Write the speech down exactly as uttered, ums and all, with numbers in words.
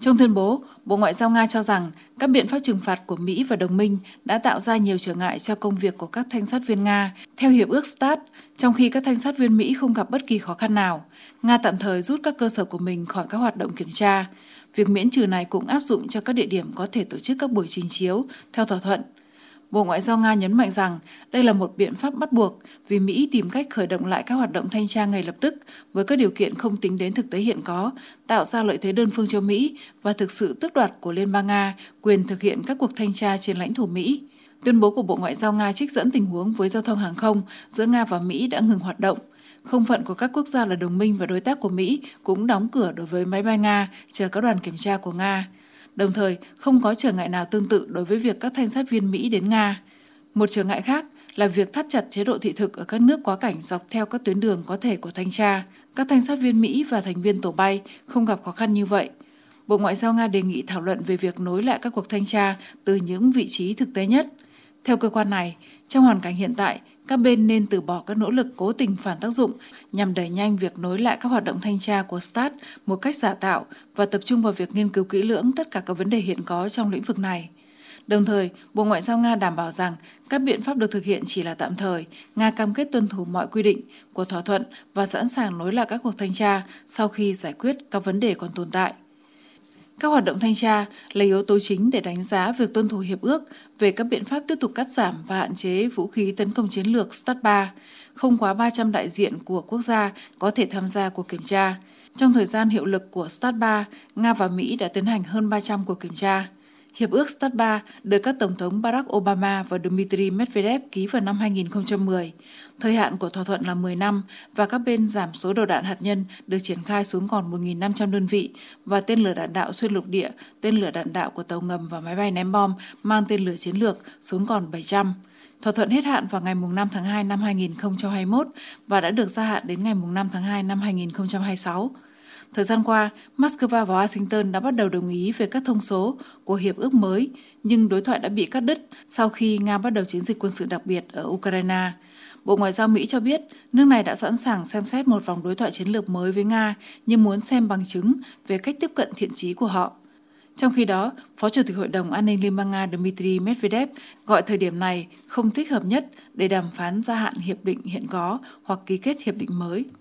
Trong tuyên bố, Bộ Ngoại giao Nga cho rằng các biện pháp trừng phạt của Mỹ và đồng minh đã tạo ra nhiều trở ngại cho công việc của các thanh sát viên Nga theo Hiệp ước START, trong khi các thanh sát viên Mỹ không gặp bất kỳ khó khăn nào. Nga tạm thời rút các cơ sở của mình khỏi các hoạt động kiểm tra. Việc miễn trừ này cũng áp dụng cho các địa điểm có thể tổ chức các buổi trình chiếu theo thỏa thuận. Bộ Ngoại giao Nga nhấn mạnh rằng đây là một biện pháp bắt buộc vì Mỹ tìm cách khởi động lại các hoạt động thanh tra ngay lập tức với các điều kiện không tính đến thực tế hiện có, tạo ra lợi thế đơn phương cho Mỹ và thực sự tước đoạt của Liên bang Nga quyền thực hiện các cuộc thanh tra trên lãnh thổ Mỹ. Tuyên bố của Bộ Ngoại giao Nga trích dẫn tình huống với giao thông hàng không giữa Nga và Mỹ đã ngừng hoạt động. Không phận của các quốc gia là đồng minh và đối tác của Mỹ cũng đóng cửa đối với máy bay Nga chờ các đoàn kiểm tra của Nga. Đồng thời, không có trở ngại nào tương tự đối với việc các thanh sát viên Mỹ đến Nga. Một trở ngại khác là việc thắt chặt chế độ thị thực ở các nước quá cảnh dọc theo các tuyến đường có thể của thanh tra. Các thanh sát viên Mỹ và thành viên tổ bay không gặp khó khăn như vậy. Bộ Ngoại giao Nga đề nghị thảo luận về việc nối lại các cuộc thanh tra từ những vị trí thực tế nhất. Theo cơ quan này, trong hoàn cảnh hiện tại, các bên nên từ bỏ các nỗ lực cố tình phản tác dụng nhằm đẩy nhanh việc nối lại các hoạt động thanh tra của START một cách giả tạo và tập trung vào việc nghiên cứu kỹ lưỡng tất cả các vấn đề hiện có trong lĩnh vực này. Đồng thời, Bộ Ngoại giao Nga đảm bảo rằng các biện pháp được thực hiện chỉ là tạm thời, Nga cam kết tuân thủ mọi quy định của thỏa thuận và sẵn sàng nối lại các cuộc thanh tra sau khi giải quyết các vấn đề còn tồn tại. Các hoạt động thanh tra là yếu tố chính để đánh giá việc tuân thủ hiệp ước về các biện pháp tiếp tục cắt giảm và hạn chế vũ khí tấn công chiến lược START ba. Không quá ba trăm đại diện của quốc gia có thể tham gia cuộc kiểm tra. Trong thời gian hiệu lực của START ba, Nga và Mỹ đã tiến hành hơn ba trăm cuộc kiểm tra. Hiệp ước START ba được các Tổng thống Barack Obama và Dmitry Medvedev ký vào năm hai nghìn không trăm mười. Thời hạn của thỏa thuận là mười năm và các bên giảm số đầu đạn hạt nhân được triển khai xuống còn một nghìn năm trăm đơn vị và tên lửa đạn đạo xuyên lục địa, tên lửa đạn đạo của tàu ngầm và máy bay ném bom mang tên lửa chiến lược xuống còn bảy trăm. Thỏa thuận hết hạn vào ngày năm tháng hai năm hai nghìn không trăm hai mươi mốt và đã được gia hạn đến ngày năm tháng hai năm hai nghìn không trăm hai mươi sáu. Thời gian qua, Moscow và Washington đã bắt đầu đồng ý về các thông số của hiệp ước mới, nhưng đối thoại đã bị cắt đứt sau khi Nga bắt đầu chiến dịch quân sự đặc biệt ở Ukraine. Bộ Ngoại giao Mỹ cho biết nước này đã sẵn sàng xem xét một vòng đối thoại chiến lược mới với Nga, nhưng muốn xem bằng chứng về cách tiếp cận thiện chí của họ. Trong khi đó, Phó Chủ tịch Hội đồng An ninh Liên bang Nga Dmitry Medvedev gọi thời điểm này không thích hợp nhất để đàm phán gia hạn hiệp định hiện có hoặc ký kết hiệp định mới.